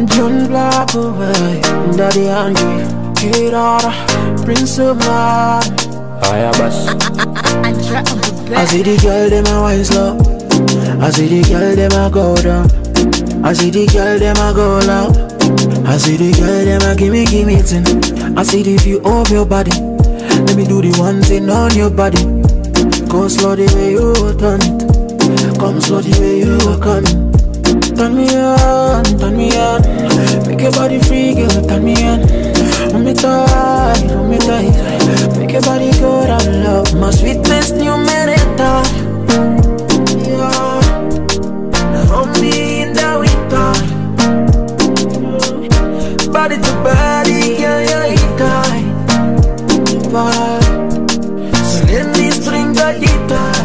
John Black away, Daddy Andre, Kirara, Prince of Man. I see the girl dem a wine slow. I see the girl dem a go down. I see the girl dem a go loud. I see the girl dem a gimme thing. I see the view of your body. Let me do the one thing on your body. Go slow the way you turn it. Come slow the way you come. Turn me on, turn me on. Make your body free, girl, turn me on. Hold me tight, hold me tight. Make your body go down low. My sweetness numerator. Yeah. Hold me in the winter. Body to body, girl, you're tight. So let me string the guitar.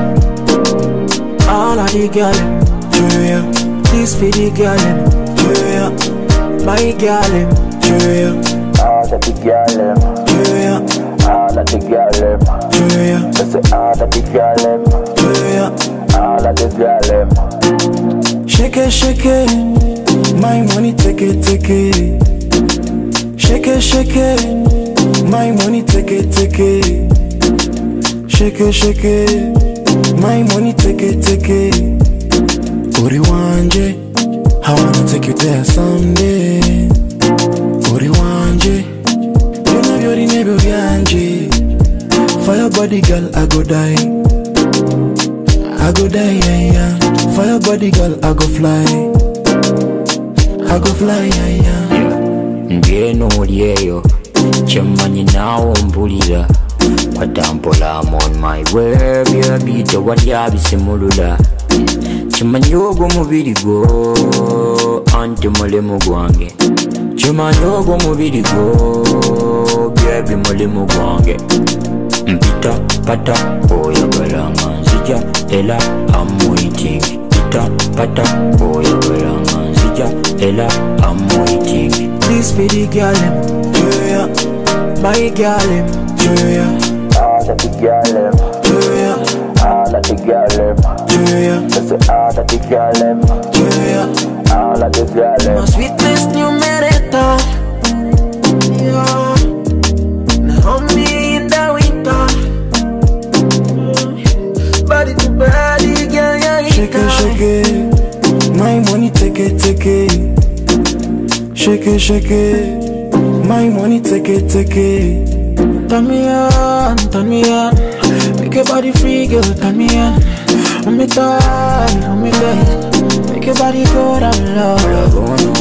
All of the girls, yeah. This for the girl, yeah. My girl, yeah. All of the girl, yeah. All of the girl, yeah. That's all of the girl, yeah. All of the girl. Shake it, shake it. My money, take it, take it. Shake it, shake it. My money, take it, take it. Shake it, shake it. My money, take it, take it. Uriwanje, I wanna take you there someday. Uriwanje, you know you're the neighbor Yanje. Fire body girl, I go die. I go die, yeah, yeah. Fire body girl, I go fly. I go fly, yeah, yeah. Ngeno olieyo, chemanyi nawo mbulira. Kwatampola, I'm on my way, baby. Tewali abisimulula. Chimanyi ogwo mubiri gwo, anti mulimu gwange. Chimanyi ogwo mubiri gwo, baby mulimu gwange. Mpita pata oyagala nga nzija ela I'm waiting. Mpita pata oyagala nga nzija ela I'm waiting. This for the girl, yeah. My girl, yeah. All of the girl, yeah. All of the girl, yeah. That's all of the girl, yeah. All of the girl. My sweetness numerator. Yeah. Now hold me in the winter. Body to body, girl, yeah. Shake it, shake it. My money, take it, take it. Shake it, shake it. My money, take it, take it. Turn me on, turn me on. Make your body free, girl, turn me on. Hold me tight, hold me tight. Make your body go down low.